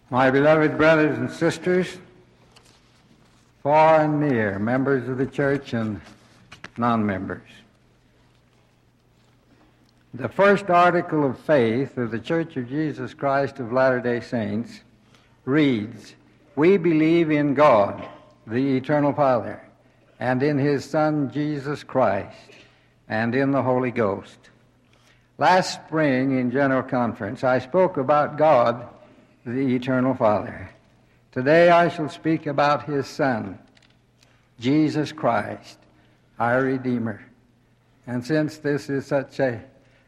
My beloved brothers and sisters, far and near, members of the church and non-members. The first article of faith of the Church of Jesus Christ of Latter-day Saints reads, "We believe in God, the Eternal Father, and in His Son, Jesus Christ, and in the Holy Ghost." Last spring in General Conference, I spoke about God, the Eternal Father. Today I shall speak about His Son, Jesus Christ, our Redeemer. And since this is such a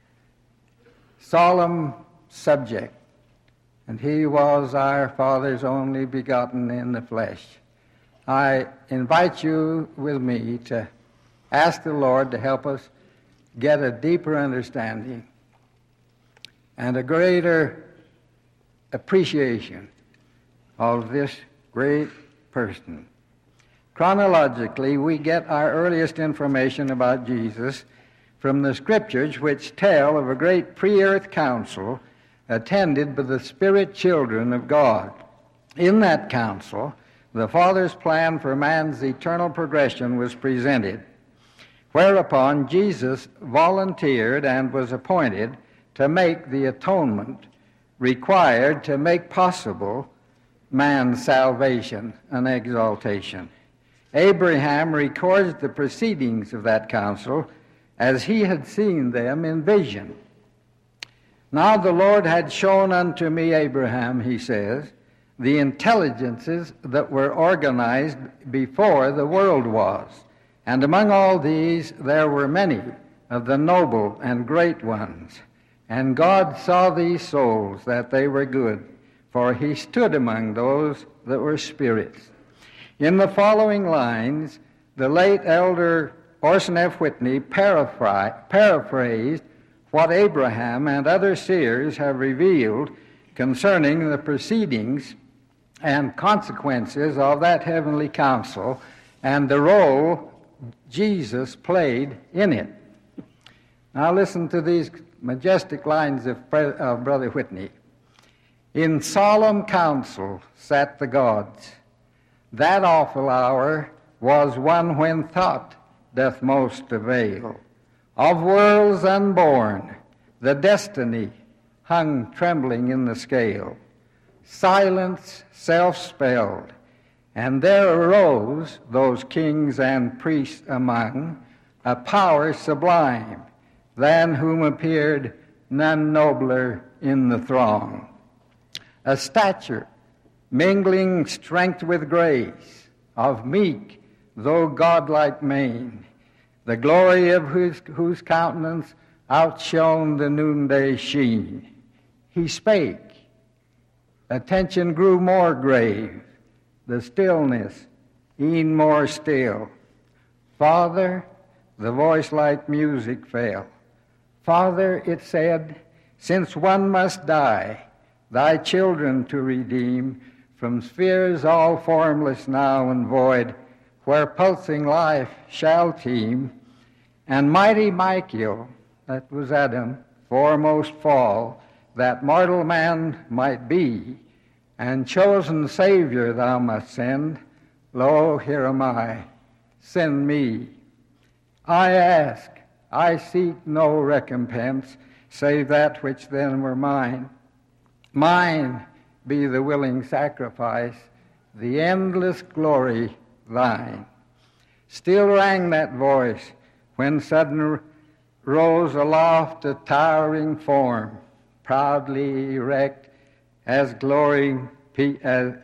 solemn subject, and He was our Father's only begotten in the flesh, I invite you with me to ask the Lord to help us get a deeper understanding and a greater appreciation of this great person. Chronologically, we get our earliest information about Jesus from the Scriptures, which tell of a great pre-earth council attended by the spirit children of God. In that council, the Father's plan for man's eternal progression was presented, whereupon Jesus volunteered and was appointed to make the atonement required to make possible man's salvation and exaltation. Abraham records the proceedings of that council as he had seen them in vision. "Now the Lord had shown unto me, Abraham," he says, "the intelligences that were organized before the world was, and among all these there were many of the noble and great ones. And God saw these souls, that they were good, for He stood among those that were spirits." In the following lines, the late elder Orson F. Whitney paraphrased what Abraham and other seers have revealed concerning the proceedings and consequences of that heavenly council and the role Jesus played in it. Now listen to these majestic lines of Brother Whitney. "In solemn council sat the gods. That awful hour was one when thought doth most avail. Of worlds unborn, the destiny hung trembling in the scale. Silence self-spelled, and there arose those kings and priests among a power sublime, than whom appeared none nobler in the throng. A stature mingling strength with grace, of meek though godlike mien, the glory of whose countenance outshone the noonday sheen. He spake, attention grew more grave, the stillness e'en more still. Father, the voice like music fell. Father, it said, since one must die, thy children to redeem from spheres all formless now and void, where pulsing life shall teem, and mighty Michael, that was Adam, foremost fall, that mortal man might be, and chosen Savior thou must send. Lo, here am I, send me. I ask, I seek no recompense, save that which then were mine. Mine be the willing sacrifice, the endless glory thine. Still rang that voice when sudden rose aloft a towering form, proudly erect as lowering peak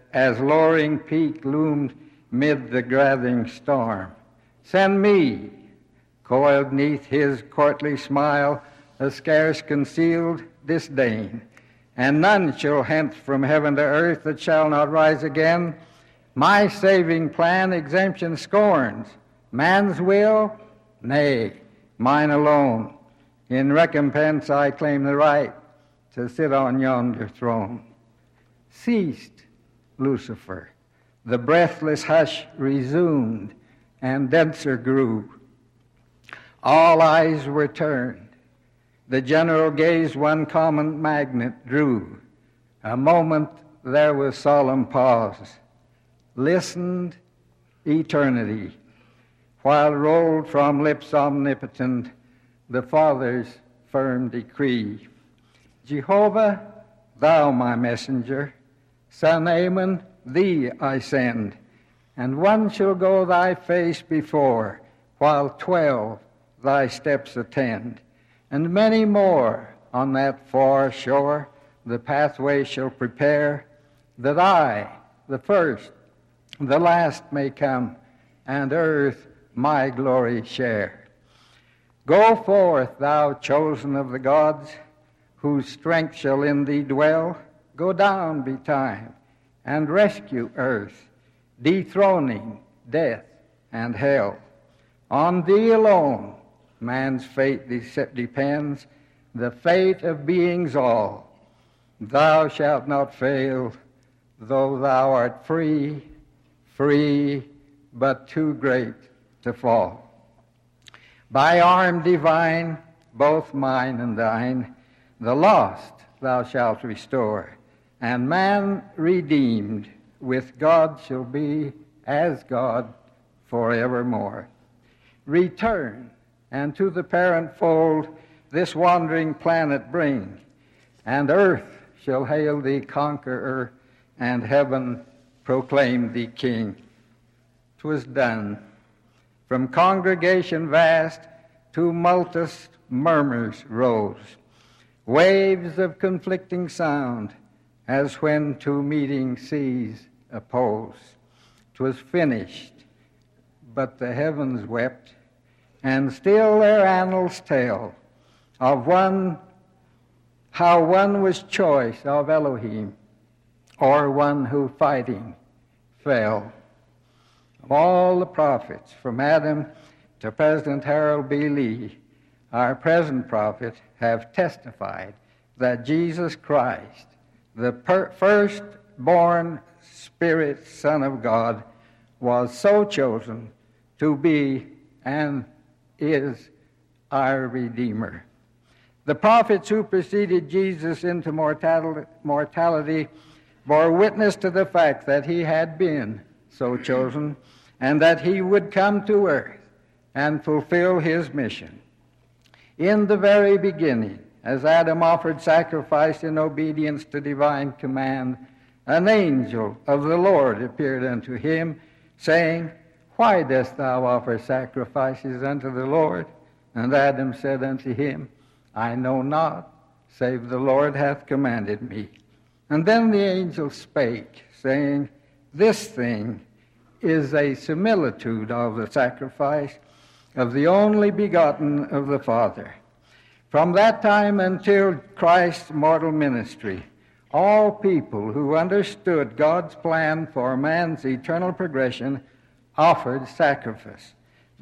loomed mid the gathering storm. Send me, coiled neath his courtly smile, a scarce concealed disdain, and none shall hence from heaven to earth that shall not rise again. My saving plan exemption scorns. Man's will? Nay, mine alone. In recompense I claim the right to sit on yonder throne. Ceased Lucifer. The breathless hush resumed and denser grew. All eyes were turned. The general gaze one common magnet drew. A moment there was solemn pause. Listened eternity, while rolled from lips omnipotent the Father's firm decree. Jehovah, thou my messenger, son Ammon, thee I send, and one shall go thy face before, while 12 thy steps attend, and many more on that far shore the pathway shall prepare, that I, the first, the last may come, and earth my glory share. Go forth, thou chosen of the gods, whose strength shall in thee dwell. Go down betime, and rescue earth, dethroning death and hell. On thee alone man's fate depends, the fate of beings all. Thou shalt not fail, though thou art free, free, but too great to fall. By arm divine, both mine and thine, the lost thou shalt restore, and man redeemed with God shall be as God forevermore. Return, and to the parent fold this wandering planet bring, and earth shall hail thee conqueror, and heaven proclaim thee king. 'Twas done. From congregation vast, tumultuous murmurs rose, waves of conflicting sound, as when two meeting seas oppose. 'Twas finished, but the heavens wept, and still their annals tell of how one was choice of Elohim, or one who fighting fell. Of all the prophets, from Adam to President Harold B. Lee, our present prophet, have testified that Jesus Christ, the firstborn Spirit Son of God, was so chosen to be and is our Redeemer. The prophets who preceded Jesus into mortality bore witness to the fact that he had been so chosen and that he would come to earth and fulfill his mission. In the very beginning, as Adam offered sacrifice in obedience to divine command, an angel of the Lord appeared unto him, saying, Why dost thou offer sacrifices unto the Lord? And Adam said unto him, I know not, save the Lord hath commanded me. And then the angel spake, saying, This thing is a similitude of the sacrifice of the only begotten of the Father. From that time until Christ's mortal ministry, all people who understood God's plan for man's eternal progression offered sacrifice.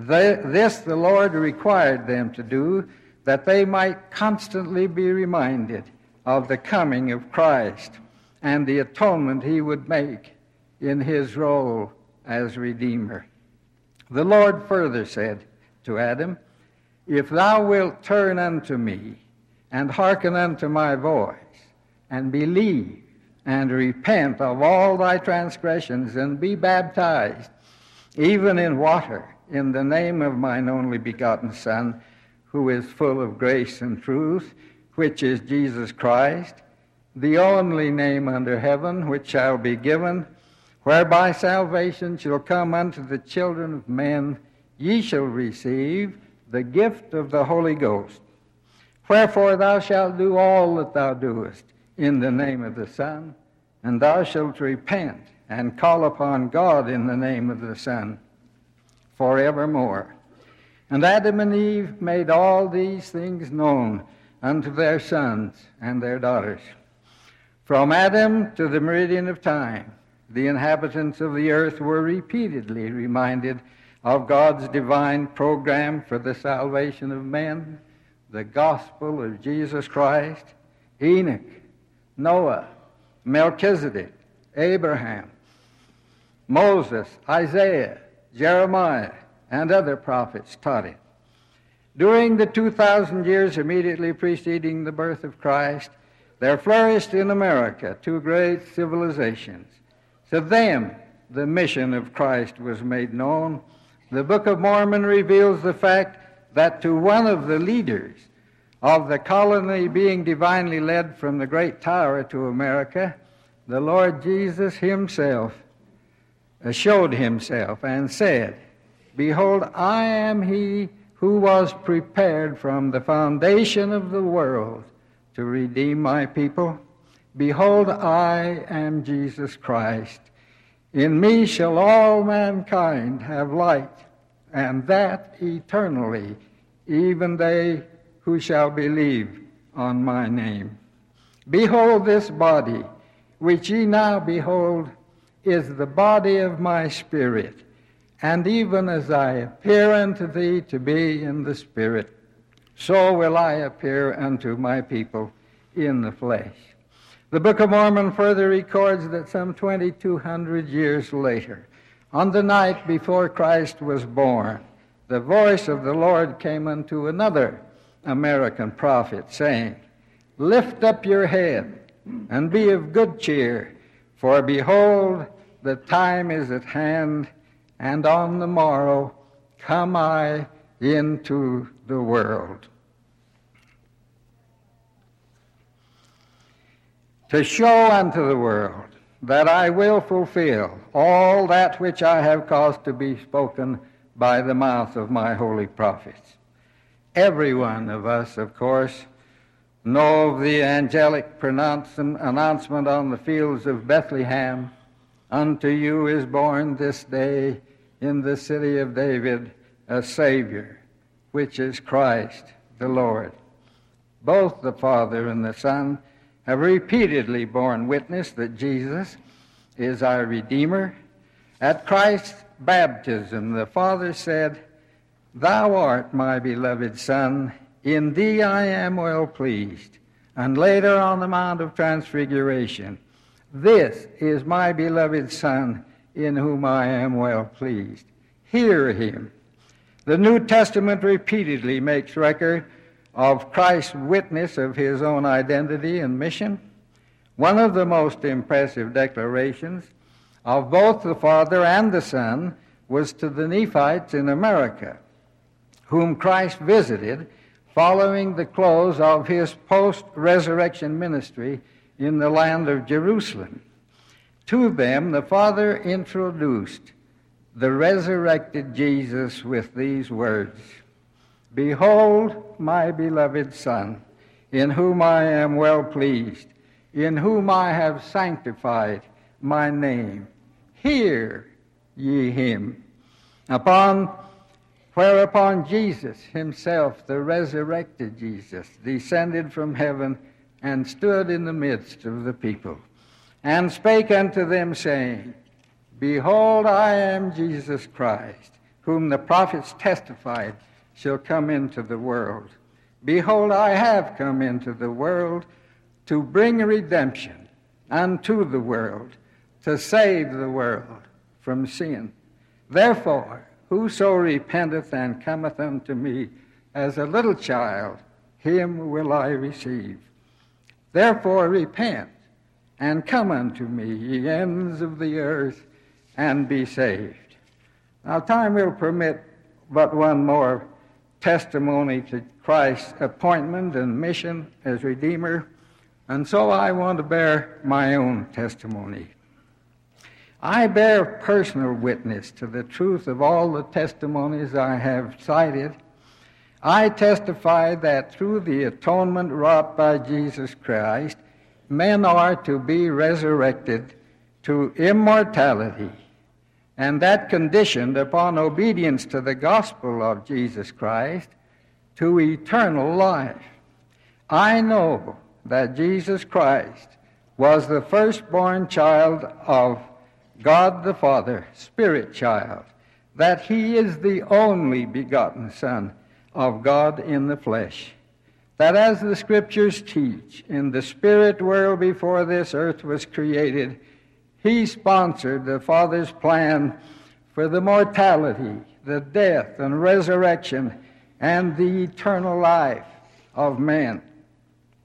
This the Lord required them to do, that they might constantly be reminded of the coming of Christ and the atonement he would make in his role as Redeemer. The Lord further said to Adam, If thou wilt turn unto me, and hearken unto my voice, and believe, and repent of all thy transgressions, and be baptized, even in water, in the name of mine only begotten Son, who is full of grace and truth, which is Jesus Christ, the only name under heaven which shall be given, whereby salvation shall come unto the children of men, ye shall receive the gift of the Holy Ghost. Wherefore thou shalt do all that thou doest in the name of the Son, and thou shalt repent and call upon God in the name of the Son forevermore. And Adam and Eve made all these things known unto their sons and their daughters. From Adam to the meridian of time, the inhabitants of the earth were repeatedly reminded of God's divine program for the salvation of men, the gospel of Jesus Christ, Enoch, Noah, Melchizedek, Abraham, Moses, Isaiah, Jeremiah, and other prophets taught it. During the 2,000 years immediately preceding the birth of Christ, There flourished in America two great civilizations. To them, the mission of Christ was made known. The Book of Mormon reveals the fact that to one of the leaders of the colony being divinely led from the great tower to America, the Lord Jesus himself showed himself and said, "Behold, I am he who was prepared from the foundation of the world to redeem my people. Behold, I am Jesus Christ. In me shall all mankind have light, and that eternally, even they who shall believe on my name. Behold, this body, which ye now behold, is the body of my spirit. And even as I appear unto thee to be in the spirit, so will I appear unto my people in the flesh." The Book of Mormon further records that some 2,200 years later, on the night before Christ was born, the voice of the Lord came unto another American prophet, saying, "Lift up your head and be of good cheer, for behold, the time is at hand, and on the morrow come I into the world." To show unto the world that I will fulfill all that which I have caused to be spoken by the mouth of my holy prophets. Every one of us, of course, know of the angelic announcement on the fields of Bethlehem, "Unto you is born this day in the city of David a Savior, which is Christ the Lord." Both the Father and the Son have repeatedly borne witness that Jesus is our Redeemer. At Christ's baptism, the Father said, "Thou art my beloved Son, in thee I am well pleased." And later on the Mount of Transfiguration, "This is my beloved Son, in whom I am well pleased. Hear him." The New Testament repeatedly makes record of Christ's witness of his own identity and mission. One of the most impressive declarations of both the Father and the Son was to the Nephites in America, whom Christ visited following the close of his post-resurrection ministry in the land of Jerusalem. To them, the Father introduced the resurrected Jesus with these words, "Behold my beloved Son, in whom I am well pleased, in whom I have sanctified my name. Hear ye him." Whereupon Jesus himself, the resurrected Jesus, descended from heaven and stood in the midst of the people, and spake unto them, saying, "Behold, I am Jesus Christ, whom the prophets testified shall come into the world. Behold, I have come into the world to bring redemption unto the world, to save the world from sin. Therefore, whoso repenteth and cometh unto me as a little child, him will I receive. Therefore repent, and come unto me, ye ends of the earth, and be saved." Now, time will permit but one more testimony to Christ's appointment and mission as Redeemer, and so I want to bear my own testimony. I bear personal witness to the truth of all the testimonies I have cited. I testify that through the atonement wrought by Jesus Christ, men are to be resurrected to immortality, and that conditioned upon obedience to the gospel of Jesus Christ to eternal life. I know that Jesus Christ was the firstborn child of God the Father, Spirit child, that he is the only begotten Son of God in the flesh, that as the Scriptures teach, in the spirit world before this earth was created, he sponsored the Father's plan for the mortality, the death and resurrection, and the eternal life of men.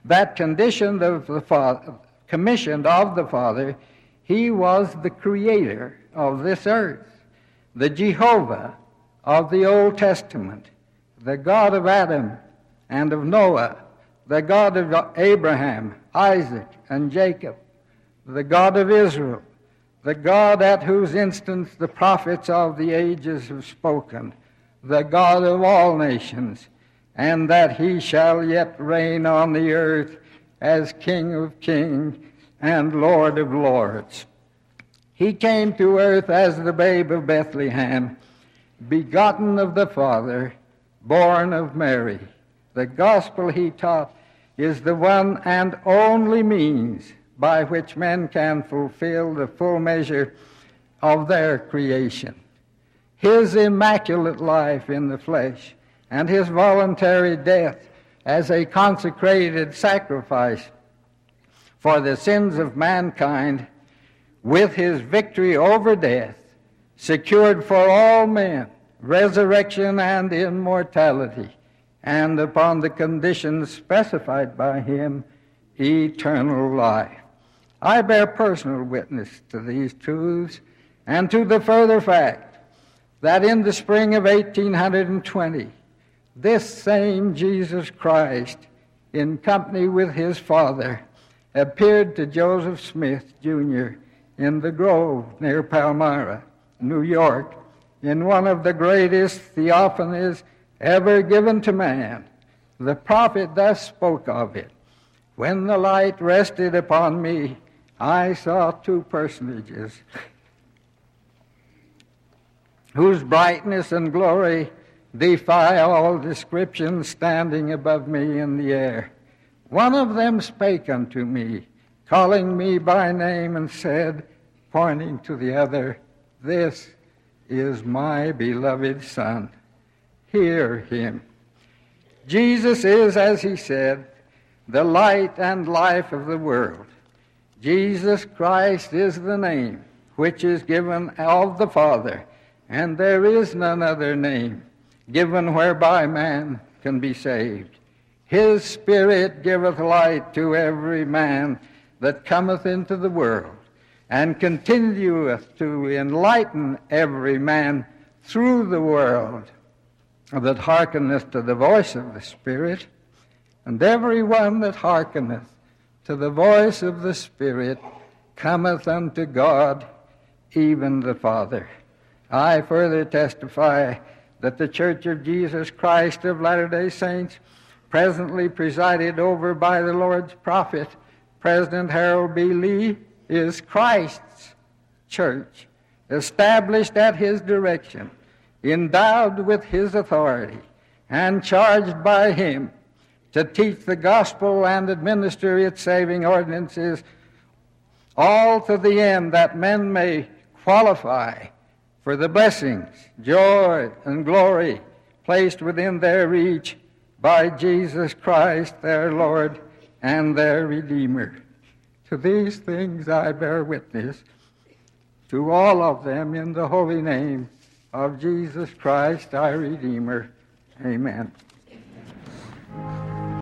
that commissioned of the Father, he was the creator of this earth, the Jehovah of the Old Testament, the God of Adam and of Noah, the God of Abraham, Isaac, and Jacob, the God of Israel, the God at whose instance the prophets of the ages have spoken, the God of all nations, and that he shall yet reign on the earth as King of kings and Lord of lords. He came to earth as the babe of Bethlehem, begotten of the Father, born of Mary. The gospel he taught is the one and only means by which men can fulfill the full measure of their creation. His immaculate life in the flesh and his voluntary death as a consecrated sacrifice for the sins of mankind, with his victory over death, secured for all men resurrection and immortality, and upon the conditions specified by him, eternal life. I bear personal witness to these truths and to the further fact that in the spring of 1820, this same Jesus Christ, in company with his Father, appeared to Joseph Smith, Jr., in the Grove near Palmyra, New York, in one of the greatest theophanies ever given to man. The prophet thus spoke of it: "When the light rested upon me, I saw two personages whose brightness and glory defy all description, standing above me in the air. One of them spake unto me, calling me by name, and said, pointing to the other, This is my beloved Son. Hear him." Jesus is, as he said, the light and life of the world. Jesus Christ is the name which is given of the Father, and there is none other name given whereby man can be saved. His Spirit giveth light to every man that cometh into the world, and continueth to enlighten every man through the world that hearkeneth to the voice of the Spirit. And every one that hearkeneth to the voice of the Spirit cometh unto God, even the Father. I further testify that the Church of Jesus Christ of Latter-day Saints, presently presided over by the Lord's prophet, President Harold B. Lee, is Christ's church, established at his direction, endowed with his authority, and charged by him to teach the gospel and administer its saving ordinances, all to the end that men may qualify for the blessings, joy, and glory placed within their reach by Jesus Christ, their Lord and their Redeemer. To these things I bear witness, to all of them in the holy name of Jesus Christ, our Redeemer. Amen.